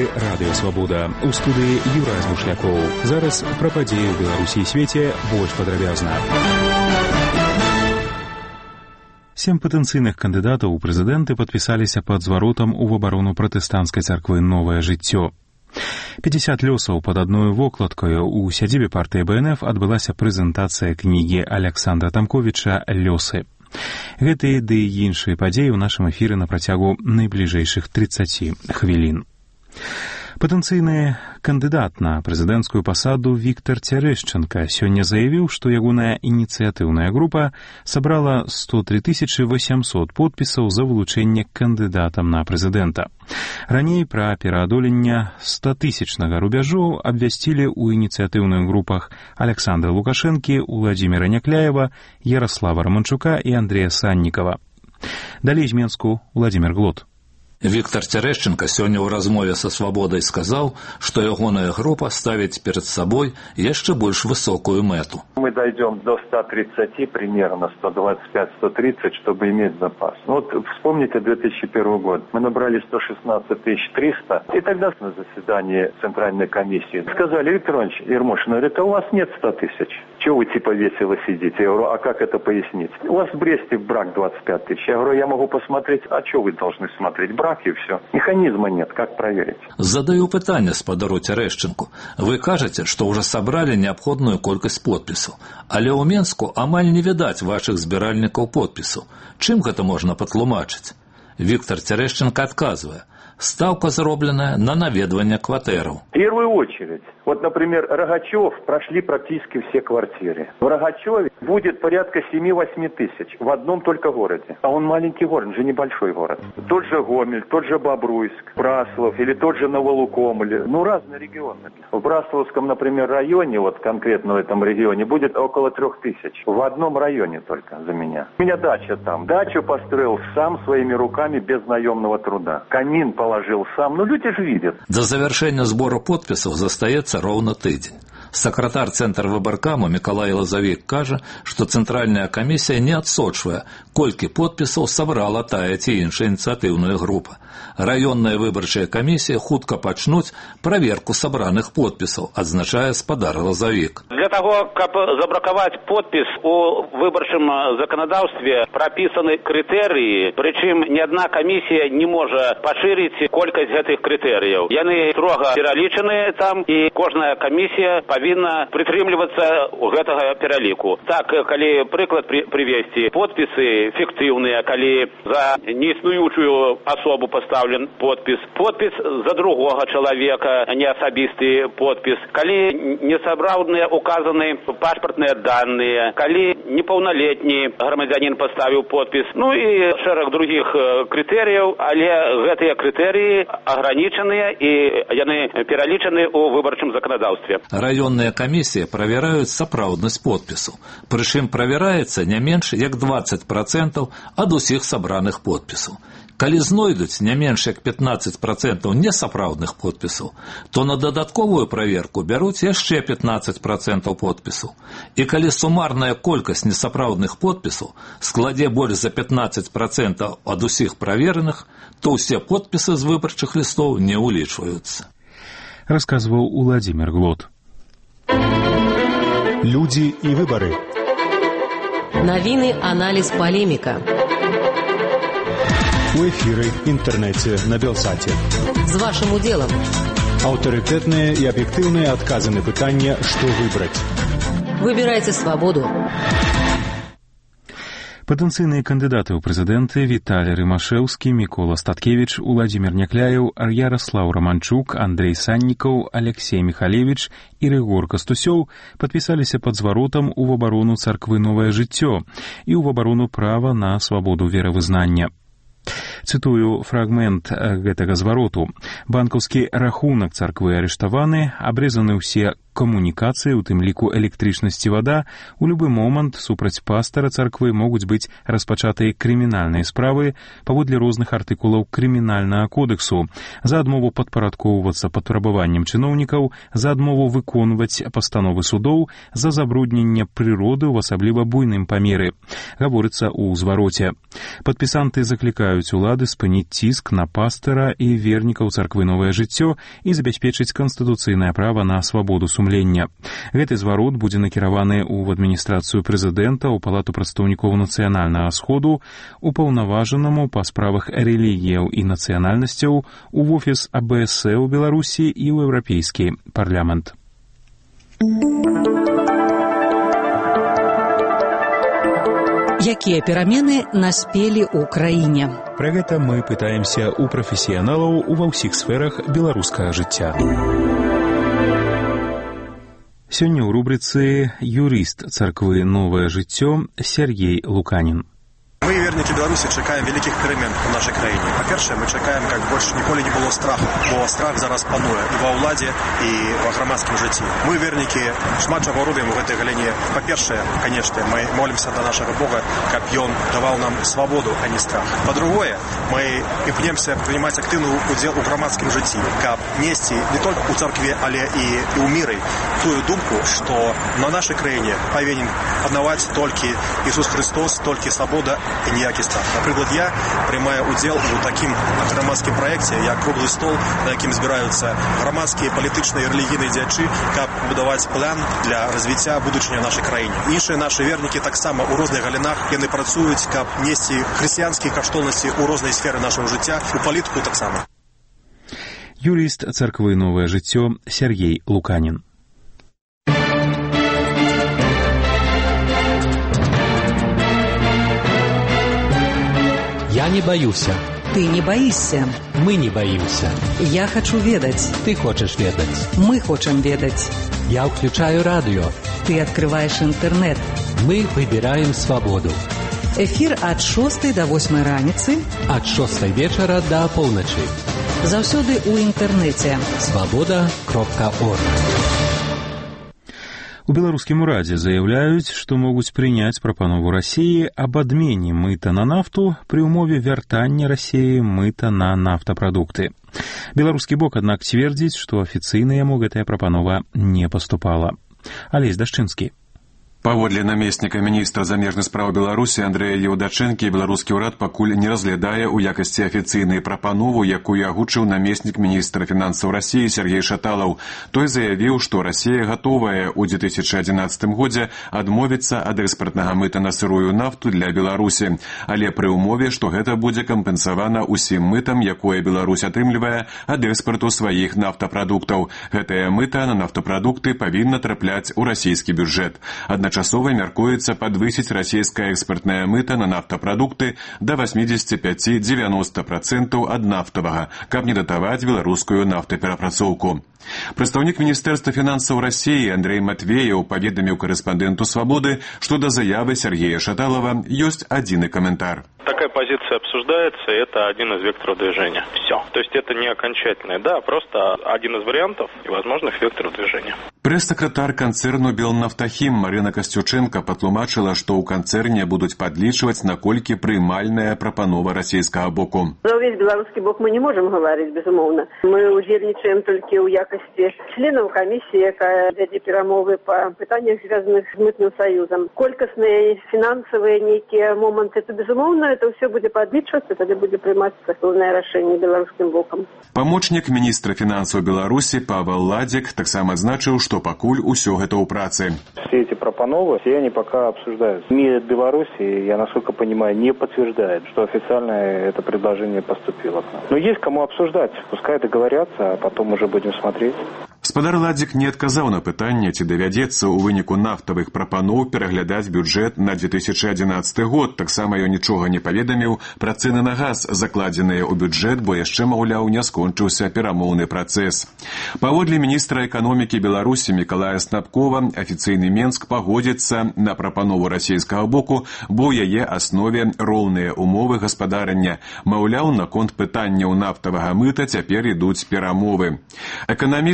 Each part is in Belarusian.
Радыё Свабода. У студыі Юрай Змушлякоў. Зараз пра падзеі ў Беларусі і свеце больш падрабязна. 7 патэнцыйных кандыдатаў у прэзідэнты падпісаліся пад зваротам у абарону пратэстанцкай царквы «Новае жыццё». 50 лёсаў пад адной вокладкаю у сядзібе партыі БНФ адбылася прэзентацыя кнігі Аляксандра Тамковіча «Лёсы». Гэтыя ды іншыя падзеі ў нашым эфіры на працягу найбліжэйшых 30 хвілін. Патэнцыйны кандыдат на прэзідэнцкую пасаду Віктар Цярэшчанка сёння заявіў, што ягоная ініцыятыўная група сабрала 103 800 подпісаў за вылучэнне кандыдатам на прэзідэнта. Раней пра пераадоленне 100-тысячнага рубяжу абвясцілі ў ініцыятыўных групах Аляксандра Лукашэнкі, Уладзіміра Някляева, Яраслава Раманчука і Андрэя Саннікава. Далей з Менску Владзімір Глот. Віктар Цярэшчанка сёння ў размове са «Свабодай» сказаў, што ягоная група ставіць перад сабой яшчэ больш высокую мэту. Мы дойдем до 130, примерно 125-130, чтобы иметь запас. Вот вспомните 2001 год. Мы набрали 116 300. И тогда на заседании Центральной комиссии сказали: Виктор Иванович Ермошин, говорит, а у вас нет 100 тысяч. Чего вы типа весело сидите? Я говорю, а как это пояснить? У вас в Бресте брак 25 тысяч. Я говорю, я могу посмотреть. А что вы должны смотреть? Брак и все. Механизма нет. Как проверить? Задаю пытанне спадару Цярэшчанку. Вы кажаце, што ўжо сабралі неабходную колькасць подпісаў, але ў Менску амаль не відаць вашых збіральнікаў подпісаў. Чым гэта можна патлумачыць? Віктар Цярэшчанка адказвае: ставка заробленная на наведванне кватэраў. В первую очередь, вот, например, Рогачев прошли практически все квартиры. В Рогачеве будет порядка 7-8 тысяч в одном только городе. А он маленький город, же небольшой город. Тот же Гомель, тот же Бобруйск, Браслав или тот же Новолукомль. Ну, разные регионы. В Браславском, например, районе, вот конкретно в этом регионе, будет около 3000. В одном районе только за меня. У меня дача там. Дачу построил сам своими руками без наемного труда. Камин положил сам. Ну, люди же видят. До завершення збору подпісаў застаецца роўна тыдзень. Сакратар Цэнтра выбаркаму Мікалай Лазавік кажа, што Цэнтральная камісія не адсочвае, колькі подпісаў сабрала тая ці іншая ініцыятыўная група. Раённая выбарчая камісія хутка пачнуць праверку сабраных подпісаў, адзначае спадар Лазавік. Для того, каб забракаваць подпіс у выбарчым заканадаўстве прапісаны крытэрыі, прычым ні адна камісія не можа пашырыць колькасць гэтых крытэрыяў. Яны строга пералічаны там, і кожная камісія павінна прытрымлівацца гэтага пераліку. Так, калі прыклад прывесці, подпісы фіктыўныя, калі за неіснуючую асобу пастаўлен подпіс, подпіс за другога чалавека, не асабісты подпіс, калі несапраўдныя указаны пашпартныя даныя, калі непаўналетні грамадзянін паставіў подпіс, ну і шэраг другіх крытэрыяў, але гэтыя крытэрыі агранічаныя і яны пералічаны ў выбарчым заканадаўстве. Раённыя камісіі правяраюць сапраўднасць подпісу. Прычым правяраецца не менш як 20% ад усіх сабраных подпісаў. Калі знойдуць не менш як 15% несапраўдных подпісаў, то на дадатковую праверку бяруць яшчэ 15% подпісаў. І калі сумарная колькасць несапраўдных подпісаў складзе больш за 15% ад усіх правераных, то ўсе подпісы з выбарчых лістоў не ўлічваюцца. Расказваў Уладзімір Глот. Люди и выборы. Новины, анализ, полемика. У эфиры, интернете, на Белсате. С вашим уделом. Авторитетные и объективные отказы на пытание, что выбрать. Выбирайте свободу. Патэнцыйныя кандыдаты ў прэзідэнты Віталій Рымашэўскі, Мікола Статкевіч, Уладзімір Някляеў, Яраслаў Раманчук, Андрэй Саннікаў, Алексей Михалевич і Рыгор Кастусёў падпісаліся пад зваротам у абарону царквы «Новае жыццё» і ў абарону права на свабоду веравызнання. Цытую фрагмент гэтага звароту. Банкаўскі рахунак царквы арыштаваны, абрэзаны ўсе камунікацыі, у тым ліку электрычнасці, вада, у любы момант супраць пастара царквы могуць быць распачатыя крымінальныя справы паводле розных артыкулаў крымінальнага кодексу за адмову падпарадкоўвацца патрабаванням чыноўнікаў, за адмову выконваць пастановы судоў, за забрудненне прыроды ў асабліва буйным памеры, гаворыцца ў звароце. Падпісанты заклікаюць улады спыніць ціск на пастара і вернікаў царквы «Новае жыццё» і забяспечыць канстытуцыйнае права на свабоду сумлення. Гэты зварот будзе накіраваны ў адміністрацыю прэзідэнта, у палату прадстаўнікоў нацыянальнага сходу, упаўнаважанаму па справах рэлігіяў і нацыянальнасцяў, у офіс АБС у Беларусі і ў Еўрапейскі парламент. Якія перамены наспелі ў краіне? Пра гэта мы пытаемся ў прафесіяналаў ува ўсіх сферах беларускага жыцця. Сёння ў рубрыцы «Юрыст царквы «Новае жыццё» Сергей Луканін. Мы, вернікі Беларусі, чакаем вялікіх перамен у нашай краіне. Па-першае, мы чакаем, как больш ніколі не было страху, бо страх зараз пануе і ва ўладзе, і ва грамадскім жыцці. Мы, вернікі, шмат чаго робім у гэтай галіне. Па-першае, канешне, мы молімся да нашага Бога, каб Ён даваў нам свабоду, а не страх. Па-другое, мы імкнемся прынимаць актыўны удзел у грамадскім жыцці, каб несці не толькі ў царкве, але і ў міры тую думку, што на нашай краіне павінен панаваць толькі Ісус Христос, толькі свабода і ніякі страх. Напрыклад, я прымаю удзел у такім грамадскім праекце, як круглы стол, на якім збіраюцца грамадскія, палітычныя і рэлігійныя дзеячы, каб будаваць план для развіцця будучыні нашай краіне. Іншыя нашы вернікі таксама ў розных галінах, яны працуюць, каб несці хрысціянскія каштоўнасці ў розныя сферы нашага жыцця, у палітыку таксама. Юрыст царквы «Новае жыццё» Сергей Луканін. Я не боюся. Ты не боишься. Мы не боимся. Я хочу ведать. Ты хочешь ведать. Мы хотим ведать. Я включаю радио. Ты открываешь интернет. Мы выбираем свободу. Эфир от 6 до 8 раніцы. От 6 вечера до полночи. Заўсёды ў інтэрнэце. Свобода.орг. У беларускім урадзе заяўляюць, што могуць прыняць прапанову Расіі аб адмене мыта на нафту пры ўмове вяртання Расіі мыта на нафтапрадукты. Беларускі бок, аднак, цвердзіць, што афіцыйна яму гэтая прапанова не паступала. Алесь Дашчынскі. Паводле намесніка міністра замежных спраў Беларусі Андрэя Еўдачэнкі, беларускі ўрад пакуль не разглядае ў якасці афіцыйнай прапанову, якую агучыў намеснік міністра фінансаў Расіі Сергей Шаталаў. Той заявіў, што Расія гатовая ў 2011 годзе адмовіцца ад экспартнага мыта на сырую нафту для Беларусі, але пры ўмове, што гэта будзе кампенсавана ўсім мытам, якое Беларусь атрымлівае ад экспарту сваіх нафтапрадуктаў. Гэтае мыта на нафтапрадукты павінна трапляць у расійскі бюджэт. Адначасова мяркуецца падвысіць расійскае экспартнае мыта на нафтапрадукты да 85-90% ад нафтавага, каб не датаваць беларускую нафтаперапрацоўку. Прадстаўнік міністэрства фінансаў Расіі Андрей Матвеяў паведаміў корэспандэнту «Свободы», што да заявы Сергея Шаталова ёсць адзіны каментар. Такая позиция обсуждается, и это один из векторов движения. Все. То есть это не окончательное, да, просто один из вариантов и возможных векторов движения. Прэс-сакратар канцэрну «Белнафтахім» Марына Касцючэнка патлумачыла, што ў канцэрне будуць падлічваць, наколькі прымальная прапанова расійскага боку. За ўвесь беларускі бок мы не можем гаварыць, безумоўна. Мы удзельнічаем толькі ў якасці членаў камісіі, якая вядзе перамовы па пытаннях, звязаных з мытным саюзам. Колькасныя, фінансавыя нейкія моманты, это безумоўна, это ўсё будзе падлічвацца, тады будзе прымацца асноўнае рашэнне беларускім бокам. Памочнік міністра фінансаў Беларусі Павел Ладзік таксама адзначыў, што пакуль усё гэта ў працы. Все эти пропановы, все они пока обсуждаются. МИД Беларуси, я насколько понимаю, не подтверждает, что официально это предложение поступило к нам. Но есть кому обсуждать. Пускай договорятся, а потом уже будем смотреть. Спадар Ладзік не адказаў на пытанне, ці давядзецца ў выніку нафтавых прапаноў пераглядаць бюджэт на 2011 год. Таксама ён нічога не паведаміў пра цэны на газ, закладзеныя ў бюджэт, бо яшчэ, маўляў, не скончыўся перамоўны працэс. Паводле міністра эканомікі Беларусі Мікалая Снапкова, афіцыйны Менск пагодзіцца на прапанову расійскага боку, бо ў яе аснове роўныя умовы гаспадарання. Маўляў, наконт пытанняў нафтавага мыта цяпер ідуць перамовы. Эканаміст Барыс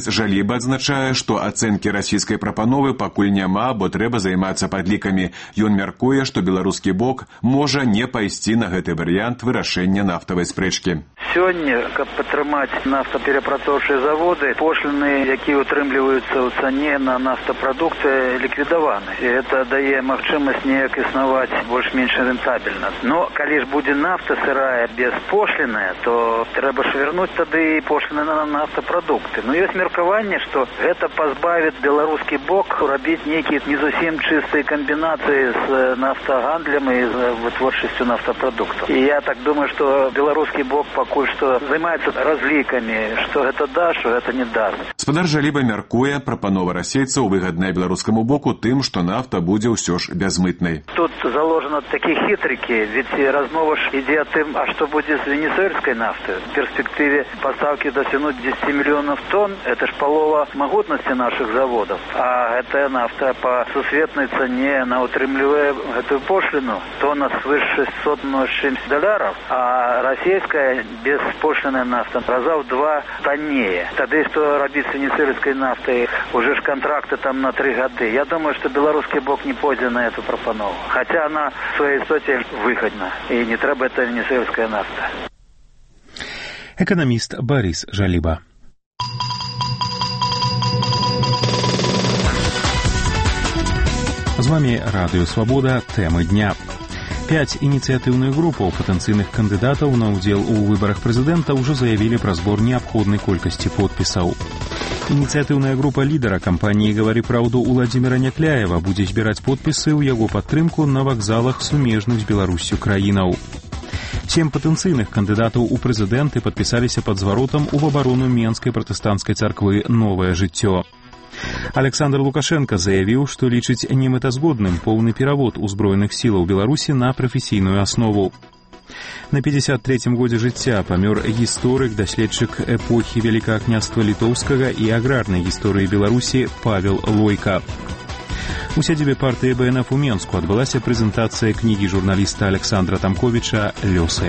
Барыс Жаліба адзначае, што ацэнкі расійскай прапановы пакуль няма, бо трэба займацца падлікамі. Ён мяркуе, што беларускі бок можа не пайсці на гэты варыянт вырашэння нафтавай спрэчкі. Сёння, каб падтрымаць нафтаперапрацоўчыя заводы, пошліны, якія утрымліваюцца ў цане на нафтапрадукты, ліквідаваны. І гэта дае магчымасць неяк існаваць больш-менш рэнтабельна. Но калі ж будзе нафта сырая беспошліная, то трэба ж вярнуць тады і пошліны на нафтапрадукты. Но ёсць меркаванне, што гэта пазбавіць беларускі бок рабіць нейкія не зусім чыстыя камбінацыі з нафтагандлем і з вытворчасцю нафтапрадуктаў. І я так думаю, што беларускі бок пакуль што займаецца разлікамі, што гэта да, што гэта не даст. Гаспадар Жаліба мяркуе, прапанова расейцаў выгадная беларускаму боку тым, што нафта будзе ўсё ж бязмытнай. Тут заложено такія хітрыкі, ведь размова ж ідзе о тым, а што будзе з венесуэльскай нафтай. В перспектыве пастаўкі дасягнуць 10 мільёнаў тонн, это ж палова магутнасці нашых заводаў. А гэтая нафта па сусветнай цане на утрымлівае гэтую пошліну, тонна свыш $600 а расійская беспошліная нафта раза в 2 таннее. Тады што рабіць з венесуэльскай нафтай, уже ж контракты там на 3 гады. Я думаю, што беларускі бок не пойдзе на эту прапанову. Хотя она в своей истоте выгодна. И не трэба это венесуэльская нафта. Экономист Борис Жаліба. З вами Радыё Свабода. Тэмы дня. 5 ініцыятыўных групаў патэнцыйных кандыдатаў на ўдзел у выбарах прэзідэнта ўжо заявілі пра збор неабходнай колькасці подпісаў. Ініцыятыўная група лідара кампаніі «Гавары праўду» Уладзіміра Някляева будзе збіраць подпісы ў яго падтрымку на вакзалах сумежных з Беларуссю краінаў. 7 патэнцыйных кандыдатаў у прэзідэнты падпісаліся пад зваротам у абарону Менскай пратэстанцкай царквы «Новае жыццё». Александр Лукашенко заявіў, што лічыць немэтазгодным поўны перавод узброеных сілаў Беларусі на прафесійную аснову. На 53-м годзе жыцця памёр гісторык, даследчык эпохі Вялікага княства Літоўскага і аграрнай гісторыі Беларусі Павел Лойка. У сядзібе партыі БНФ у Менску адбылася прэзентацыя кнігі журналіста Александра Тамковіча «Лёсы».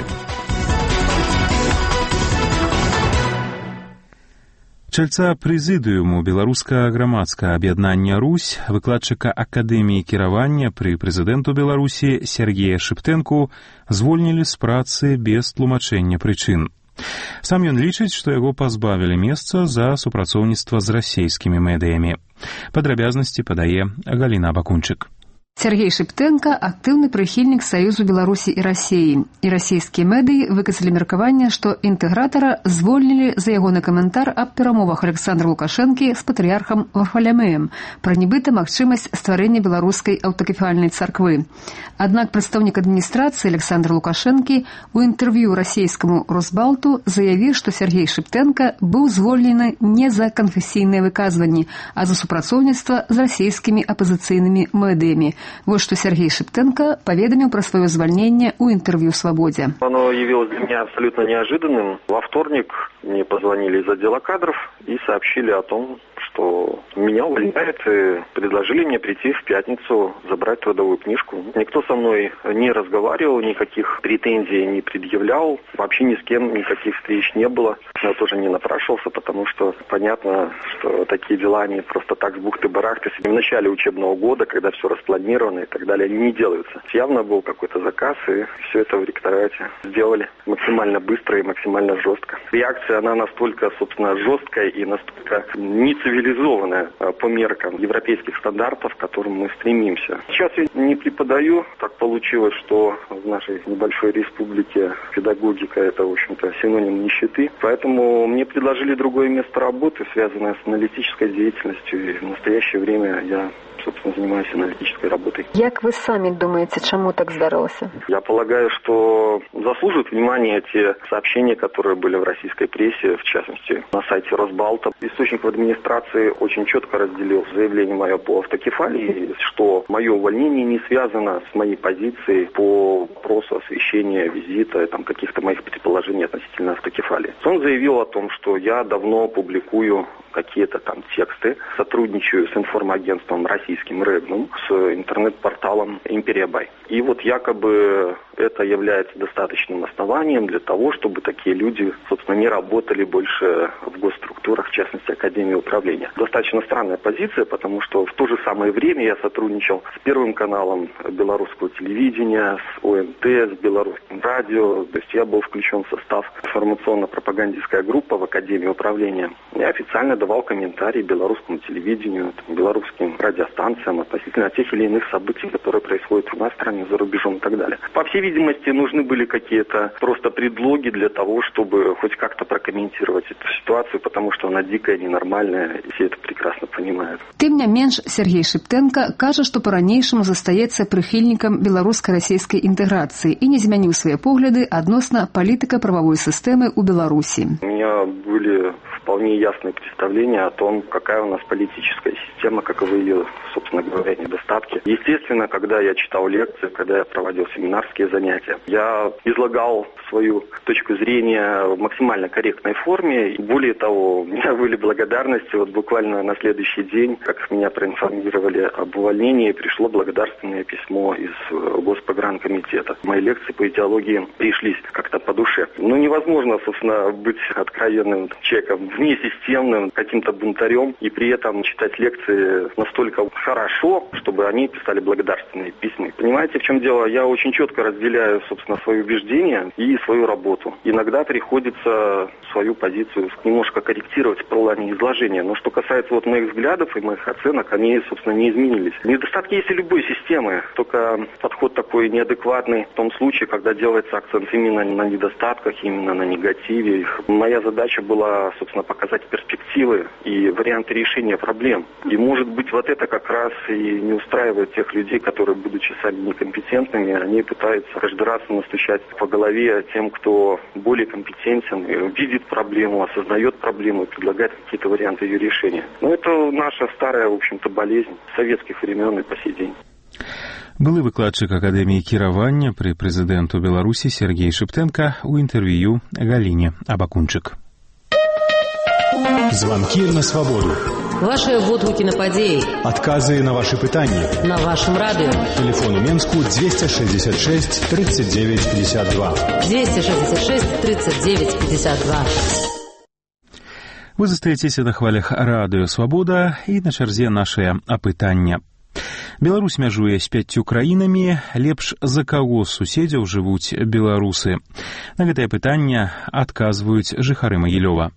Чальца прэзідыуму беларускага грамадскага аб'яднання «Русь», выкладчыка Акадэміі кіравання пры прэзідэнту Беларусі Сергея Шыптэнку звольнілі з працы без тлумачэння прычын. Сам ён лічыць, што яго пазбавілі месца за супрацоўніцтва з расейскімі медыямі. Падрабязнасці падае Галіна Бакунчык. Сергей Шыптэнка – актыўны прыхільнік Саюзу Беларусі і Расіі. І расійскія медыі выказалі меркаванне, што інтэгратара звольнілі за ягоны каментар аб перамовах Александра Лукашэнкі з патрыярхам Варфалямеем пра нібыта магчымасць стварэння беларускай аўтакефальнай царквы. Аднак прадстаўнік адміністрацыі Александра Лукашэнкі у інтэрв'ю расійскаму «Росбалту» заявіў, што Сергей Шыптэнка быў звольнены не за канфесійныя выказванні, а за супрацоўніцтва з расійскімі апазіцыйнымі медыямі. Вот что Сергей Шыптэнка поведомил про свое увольнение у интервью «Свободе». Оно явилось для меня абсолютно неожиданным. Во вторник мне позвонили из отдела кадров и сообщили о том, что меня увольняют, и предложили мне прийти в пятницу забрать трудовую книжку. Никто со мной не разговаривал, никаких претензий не предъявлял, вообще ни с кем никаких встреч не было. Я тоже не напрашивался, потому что понятно, что такие дела они просто так с бухты-барахты в начале учебного года, когда все распланировано и так далее, не делаются. Явно был какой-то заказ, и все это в ректорате сделали максимально быстро и максимально жестко. Реакция, она настолько, собственно, жесткая и настолько нецивилизованная по меркам европейских стандартов, к которым мы стремимся. Сейчас я не преподаю. Так получилось, что в нашей небольшой республике педагогика – это, в общем-то, синоним нищеты. Поэтому мне предложили другое место работы, связанное с аналитической деятельностью. И в настоящее время я, собственно, занимаюсь аналитической работой. Як вы сами думаете, чему так здарылася? Я полагаю, что заслуживают внимания те сообщения, которые были в российской прессе, в частности, на сайте Росбалта. Источник в администрации очень четко разделил заявление мое по автокефалии, что мое увольнение не связано с моей позицией по вопросу освещения визита, там, каких-то моих предположений относительно автокефалии. Он заявил о том, что я давно публикую какие-то там тексты, сотрудничаю с информагентством российским «Регнум», с интернет-порталом «Империя Бай». И вот якобы это является достаточным основанием для того, чтобы такие люди, собственно, не работали больше в госструктурах, в частности, Академии управления. Достаточно странная позиция, потому что в то же самое время я сотрудничал с Первым каналом белорусского телевидения, с ОНТ, с Белорусским радио. То есть я был включен в состав информационно-пропагандистской группы в Академии управления. Я официально давал комментарии белорусскому телевидению, белорусским радиостанциям относительно тех или иных событий, которые происходят у нас в стране, за рубежом и так далее. По всей видимости, нужны были какие-то просто предлоги для того, чтобы хоть как-то прокомментировать эту ситуацию, потому что она дикая, ненормальная, и все это прекрасно понимают. Тым не менш, Сергей Шептенко кажа, што па-ранейшаму застаецца прыхільнікам беларуска-расійскай інтэграцыі і не змяніў свае погляды адносна палітыка-прававой сістэмы ў Беларусі. У меня были вполне ясные представления о том, какая у нас политическая система, каковы ее, собственно говоря, недостатки. Естественно, когда я читал лекции, когда я проводил семинарские занятия, я излагал свою точку зрения в максимально корректной форме. И более того, у меня были благодарности. Вот буквально на следующий день, как меня проинформировали об увольнении, пришло благодарственное письмо из Госпогранкомитета. Мои лекции по идеологии пришлись как-то по душе. Но невозможно, собственно, быть откровенным человеком, внесистемным, каким-то бунтарем, и при этом читать лекции настолько хорошо, чтобы они писали благодарственные письма. Понимаете, в чем дело? Я очень четко разделяю, собственно, свои убеждения и свою работу. Иногда приходится свою позицию немножко корректировать в плане изложения. Но что касается вот моих взглядов и моих оценок, они, собственно, не изменились. Недостатки есть и любой системы, только подход такой неадекватный в том случае, когда делается акцент именно на недостатках, именно на негативе. Моя задача была, собственно, показать перспективы и варианты решения проблем. И, может быть, вот это как раз и не устраивает тех людей, которые, будучи сами некомпетентными, они пытаются каждый раз настучать по голове тем, кто более компетентен, видит проблему, осознает проблему и предлагает какие-то варианты ее решения. Но это наша старая, в общем-то, болезнь советских времен и по сей день. Былы выкладчык Акадэміі кіравання пры прэзідэнту Беларусі Сергей Шептенко ў інтэрв'ю Галіне Абакунчык. Звонки на свободу. Ваши водгуки на падеи. Отказы на ваши пытания. На вашем радио. Телефон у Менску 266 39 52. 266 39 52. Вы застаецеся на хвалях радыё «Свабода» і на чарзе нашае апытання. Беларусь мяжуе з 5 краінамі, лепш за каго з суседзяў жывуць беларусы. На гэтае пытанне адказваюць жыхары Магілёва.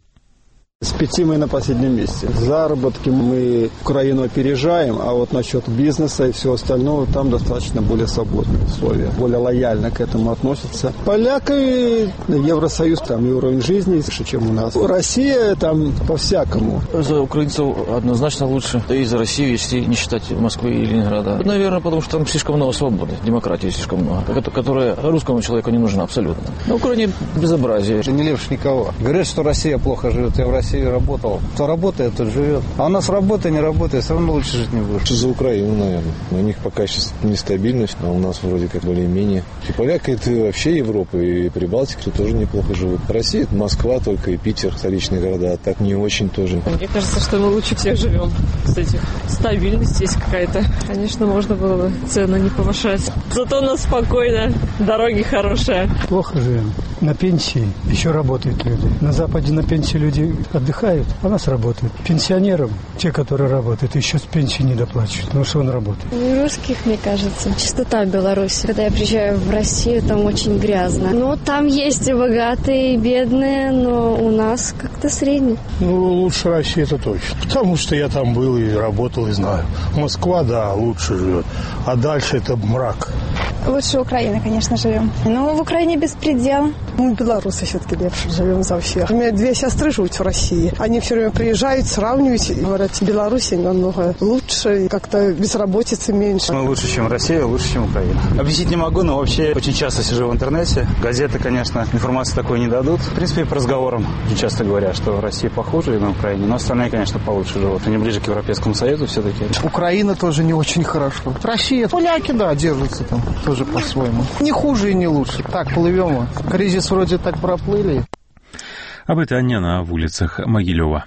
С 5 мы на последнем месте. Заработки мы Украину опережаем, а вот насчет бизнеса и всего остального там достаточно более свободные условия, более лояльно к этому относятся. Поляки, Евросоюз, там и уровень жизни выше, чем у нас. Россия там по-всякому. За украинцев однозначно лучше, да и за Россию, если не считать Москвы и Ленинграда. Наверное, потому что там слишком много свободы, демократии слишком много, которая русскому человеку не нужна абсолютно. На Украине безобразие. Не лепишь никого. Говорят, что Россия плохо живет, я в России работал. Кто работает, тот живет. А у нас работа, не работает, все равно лучше жить не будешь. За Украину, наверное. У них пока сейчас нестабильность, а у нас вроде как более-менее. И поляки, это вообще Европа, и Прибалтика тоже неплохо живут. Россия, это Москва только и Питер, столичные города, а так не очень тоже. Мне кажется, что мы лучше всех живем. Кстати, стабильность есть какая-то. Конечно, можно было бы цены не повышать. Зато у нас спокойно, дороги хорошие. Плохо живем. На пенсии еще работают люди. На Западе на пенсии люди отдыхают, а у нас работают. Пенсионерам, те, которые работают, еще с пенсии не доплачивают, потому что он работает. У русских, мне кажется, чистота в Беларуси. Когда я приезжаю в Россию, там очень грязно. Но там есть и богатые, и бедные, но у нас как-то средний. Ну, лучше России это точно. Потому что я там был и работал, и знаю. Москва, да, лучше живет. А дальше это мрак. Лучше Украины, конечно, живем. Но в Украине беспредел. Мы, белорусы, все-таки лепше живем за всех. У меня 2 сестры живут в России. Они все время приезжают, сравнивают, и говорят, Беларусь намного лучше, и как-то безработицы меньше. Мы лучше, чем Россия, лучше, чем Украина. Объяснить не могу, но вообще очень часто сижу в интернете. Газеты, конечно, информации такой не дадут. В принципе, по разговорам очень часто говорят, что Россия похуже на Украине, но остальные, конечно, получше живут. Они ближе к Европейскому Союзу все-таки. Украина тоже не очень хорошо. Россия, поляки, да, держатся там тоже по-своему. Не хуже и не лучше. Так, плывем. Кризис вроде так проплыли. Апытанне на вуліцах Магілёва.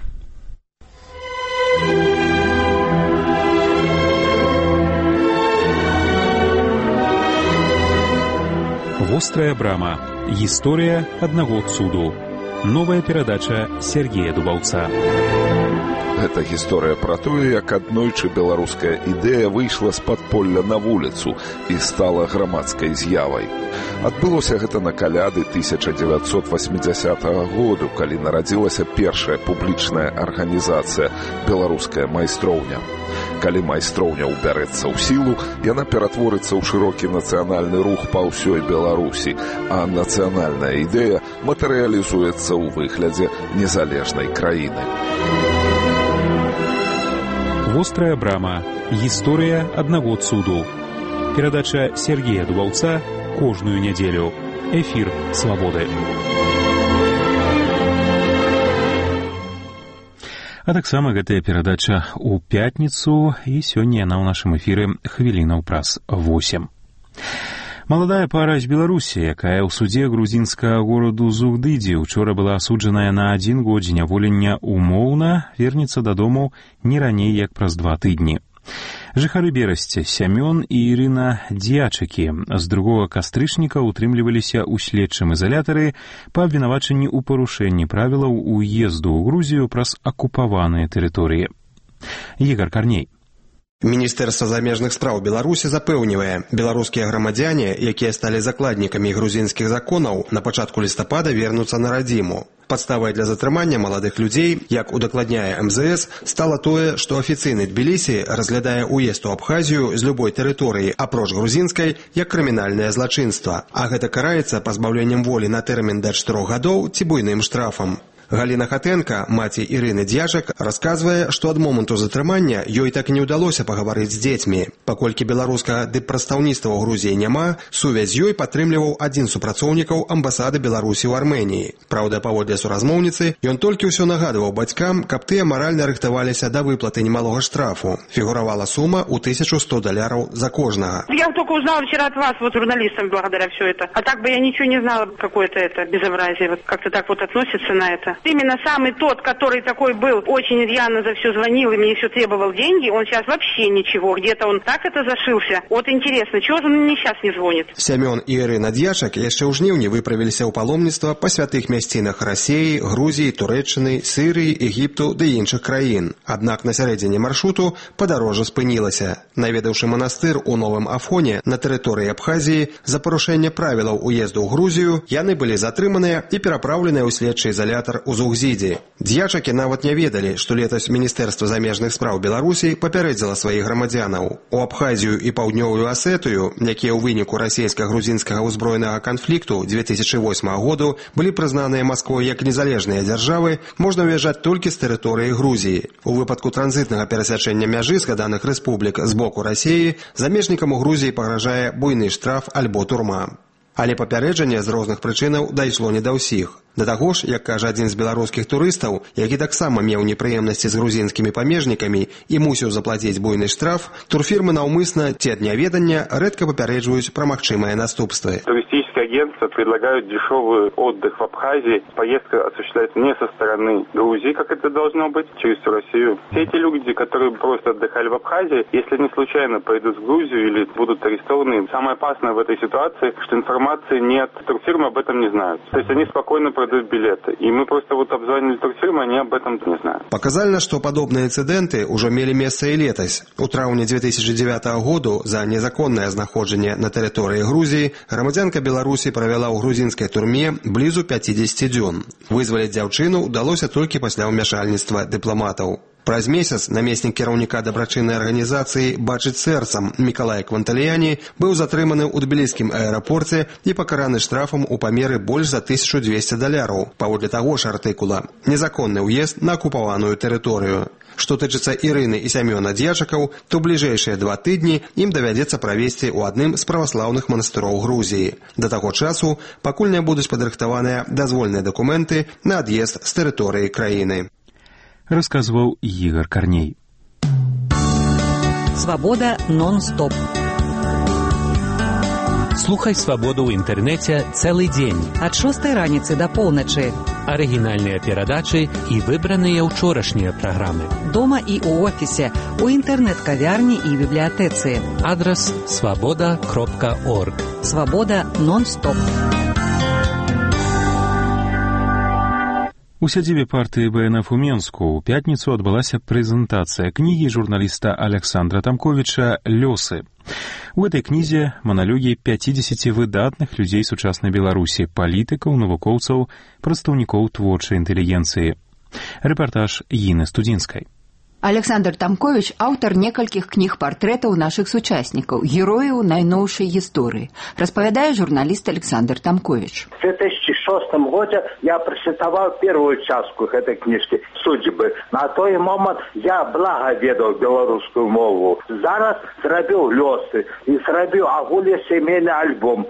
Вострая брама. Гісторыя аднаго цуду. Новая перадача Сергея Дубаўца. Гэта гісторыя пра тое, як аднойчы беларуская ідэя выйшла з падполля на вуліцу і стала грамадскай з'явай. Адбылося гэта на каляды 1980 году, калі нарадзілася першая публічная арганізацыя «Беларуская майстроўня». Калі майстроўня ўбярэцца ў сілу, яна ператворыцца ў шырокі нацыянальны рух па ўсёй Беларусі, а нацыянальная ідэя матэрыялізуецца ў выглядзе незалежнай краіны. Вострая брама. Гісторыя аднаго цуду. Перадача Сергея Дубаўца кожную нядзелю. Эфір Свабоды. А таксама гэтая перадача ў пятніцу, і сёння яна ў нашым эфіры хвілінаў праз 8. Маладая пара з Беларусі, якая ў судзе грузінскага гораду Зугдыдзі учора была асуджаная на 1 год зняволення умоўна, вернецца дадому не раней, як праз 2 тыдні. Жыхары Берасці Сямён і Ірына Дьячакі з 2 кастрычніка утрымліваліся ў следчым ізалятары па абвінавачанні ў парушэнні правілаў уезду ў Грузію праз акупаваныя тэрыторыі. Ігор Карней. Міністэрства замежных спраў Беларусі запэўнівае, беларускія грамадзяне, якія сталі закладнікамі грузінскіх законаў, на пачатку лістапада вернуцца на радзіму. Падставай для затрымання маладых людзей, як удакладняе МЗС, стала тое, што афіцыйны Тбілісі разглядае уезд у Абхазію з любой тэрыторыі, апроч грузінскай, як крымінальнае злачынства, а гэта караецца пазбаўленнем волі на тэрмін да 4 гадоў ці буйным штрафам. Галіна Хатэнка, маці Ірыны Дьячак, расказвае, што ад моманту затрымання ёй так і не ўдалося пагаварыць з дзецьмі. Паколькі беларускага дыппрадстаўніцтва ў Грузіі няма, сувязь з ёй падтрымліваў адзін з супрацоўнікаў амбасады Беларусі ў Арменіі. Праўда, паводле суразмоўніцы, ён толькі ўсё нагадываў бацькам, каб тыя маральна рыхтаваліся да выплаты немалога штрафу. Фігуравала сума ў $1100 за кожнага. Я только узнала вчера от вас, вот журналистам, благодаря все это. А так бы я ничего не знала, какое-то это безобразие, вот как-то так вот относится на это. Именно самый тот, который такой был, очень рьяно за все звонил и мне все требовал деньги, он сейчас вообще ничего. Где-то он так это зашился. Вот интересно, чего же он мне сейчас не звонит? Сямён і Ірына Дьячак яшчэ ў жніўні выправіліся ў паломніцтва па святых мясцінах Расіі, Грузіі, Турэччыны, Сырыі, Егіпту ды іншых краін. Аднак на сярэдзіне маршруту падарожжа спынілася. Наведаўшы манастыр у Новым Афоне на тэрыторыі Абхазіі за парушэнне правілаў уезду ў Грузію, яны былі затрыманыя і перапраўленыя ў следчы ізалятар у Зугдыдзі. Дьячакі нават не ведалі, што летась Міністэрства замежных спраў Беларусі папярэдзіла сваіх грамадзянаў. У Абхазію і Паўднёвую Асетыю, якія ў выніку расійска-грузінскага ўзброенага канфлікту 2008 году былі прызнаныя Масквой як незалежныя дзяржавы, можна ўязджаць толькі з тэрыторыі Грузіі. У выпадку транзітнага перасячэння мяжы згаданых рэспублік з боку Расіі замежнікам у Грузіі пагражае буйны штраф альбо турма. Але папярэджанне з розных прычынаў дайшло не да ўсіх. Да таго ж, як кажа адзін з беларускіх турыстаў, які таксама меў непрыемнасці з грузінскімі памежнікамі і мусіў заплаціць буйны штраф, турфірмы наўмысна ці ад няведання рэдка папярэджваюць пра магчымыя наступствы. Туристические агентства предлагают дешевый отдых в Абхазии. Поездка осуществляется не со стороны Грузии, как это должно быть, через всю Россию. Все эти люди, которые просто отдыхали в Абхазии, если они случайно пойдут в Грузию или будут арестованы, самое опасное в этой ситуации, что информации нет. Турфирмы об этом не знают. То есть они спокойно продают билеты. И мы просто вот обзвонили турфирмы, они об этом не знают. Паказальна, што падобныя інцыдэнты ўжо мелі месца і летась. У траўні 2009 году за незаконнае знаходжанне на тэрыторыі Грузіі грамадзянка Беларусі правяла ў грузінскай турме блізу 50 дзён. Вызваліць дзяўчыну ўдалося толькі пасля ўмяшальніцтва дыпламатаў. Праз месяц намеснік кіраўніка дабрачыннай арганізацыі «Бачыць сэрцам» Мікалай Кванталіяні быў затрыманы ў тбіліскім аэрапорце і пакараны штрафам у памеры больш за $1200, паводле таго ж артыкула «Незаконны ўезд на акупаваную тэрыторыю». Што тычыцца Ірыны і Сямёна Дьячакаў, то бліжэйшыя 2 тыдні ім давядзецца правесці ў адным з праваслаўных манастыроў Грузіі. Да таго часу, пакуль не будуць падрыхтаваныя дазвольныя дакументы на ад'езд з тэрыторыі краіны. Рассказывал Ігор Карней. Свобода нон-стоп. Слухай «Свабоду» ў інтэрнэце цэлы дзень. Ад 6 раніцы да поўначы. Арыгінальныя перадачы і выбраныя ўчорашнія праграмы. Дома і ў офісе, у інтэрнэт-кавярні і бібліятэцы. Адрас свабода.орг. Свабода нон-стоп. У сядзібе партыі БНФ у Менску ў пятніцу адбылася прэзентацыя кнігі журналіста Александра Тамковіча «Лёсы». У этой кнізе маналогі 50 выдатных людзей сучаснай Беларусі, палітыкаў, навукоўцаў, прадстаўнікоў творчай інтэлігенцыі. Рэпартаж Іны Студзінскай. Александр Тамкович – аўтар некалькіх кніг-партрэтаў нашых сучаснікаў, герояў найноўшай гісторыі, распавядае журналіст Александр Тамкович. В 2006 году я прочитал первую частку этой книжки «Судьбы». На той момент я благо ведал белорусскую мову. Зараз зробил «Лёсы» и зробил агульно-семейный альбом.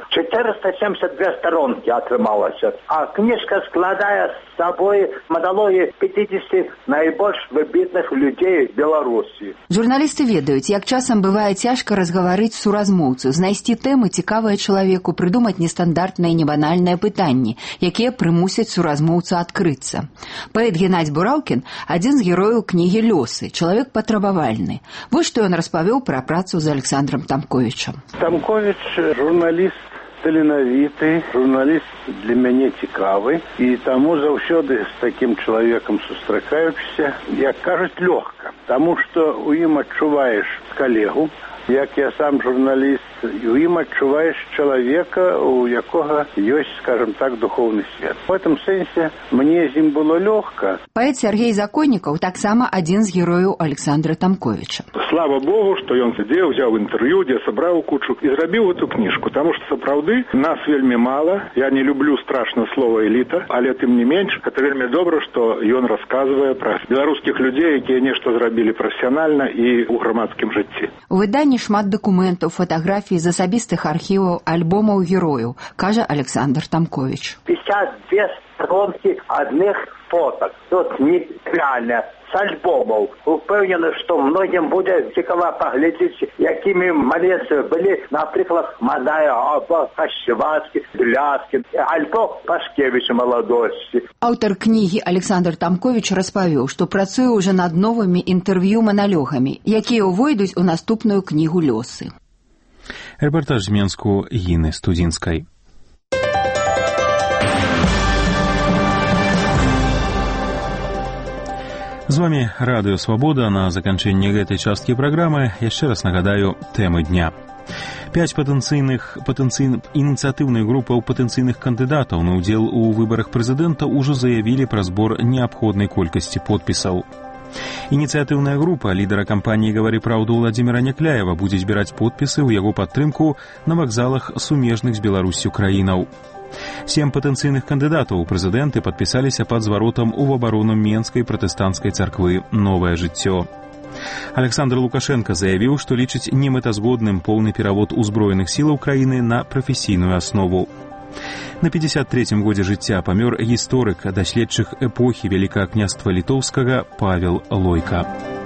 472 сторонки отрымалось. А книжка складает с собой монологи 50 наибольш выбитных людей Беларусі. Журналісты ведаюць, як часам бывае цяжка разгаварыць суразмоўцу, знайсці тэмы, цікавыя чалавеку, прыдумаць нестандартныя небанальныя пытанні, якія прымусяць суразмоўцу адкрыцца. Паэт Геннадзь Бураўкін – адзін з герояў кнігі «Лёсы», чалавек патрабавальны. Вось што ён распавёў пра працу з Александром Тамковічам. Тамковіч – журналіст таленавіты, журналіст для мяне цікавы, і таму заўсёды з такім чалавекам сустракаючыся, як кажуць, лёгка. Таму што ў ім адчуваеш калегу, як я сам журналіст, і ў ім адчуваеш чалавека, у якога ёсць, скажем так, духовны свет. В этом сэнсе мне з ім было лёгка. Паэт Сергей Законнікаў таксама адзін з герояў Александра Тамковіча. Слава Богу, што ён сидзеў, взяў інтэрв'ю, дзе сабраў кучу і зрабіў эту кніжку, таму што сапраўды нас вельмі мала. Я не люблю страшна слова эліта, але тым не менш, гэта вельмі добра, што ён расказвае пра беларускіх людзей, якія нешта зрабілі прафесіянальна і ў грамадскім жыцці. У выданні шмат дакументаў, фатаграфій з асабістых архіваў, альбомаў герояў, кажа Александр Тамкович. 52 сторонки одних фоток. Тут нереально. С альбомов. Упевнены, что многим будет цікаво поглядеть, якими малецы были, например, Мадая, Кащевацкий, Бляскин, альбом Пашкевича молодости. Аўтар кнігі Александр Тамкович распавёў, што працуе ўжо над новымі інтэрв'ю-маналогамі, якія ўвойдуць у наступную кнігу «Лёсы». Рэпартаж з Менску Іны Студзінскай. З вами Радыё Свабода. На заканчэнне гэтай часткі праграмы яшчэ раз нагадаю тэмы дня. 5 ініцыятыўных групаў патэнцыйных кандыдатаў на ўдзел у выбарах прэзідэнта ўжо заявілі пра збор неабходнай колькасці подпісаў. Ініцыятыўная група лідара кампаніі «Гавары праўду» Владзіміра Някляева будзе збіраць подпісы ў яго падтрымку на вакзалах сумежных з Беларусю краінаў. 7 патэнцыйных кандыдатаў у прэзідэнты падпісаліся пад зваротам у абарону Менскай пратэстанцкай царквы «Новае жыццё». Александр Лукашенко заявіў, што лічыць немэтазгодным поўны перавод узброеных сілаў краіны на прафесійную аснову. На 53-м годзе жыцця памёр гісторык, даследчык эпохі Вялікага княства Літоўскага Павел Лойка.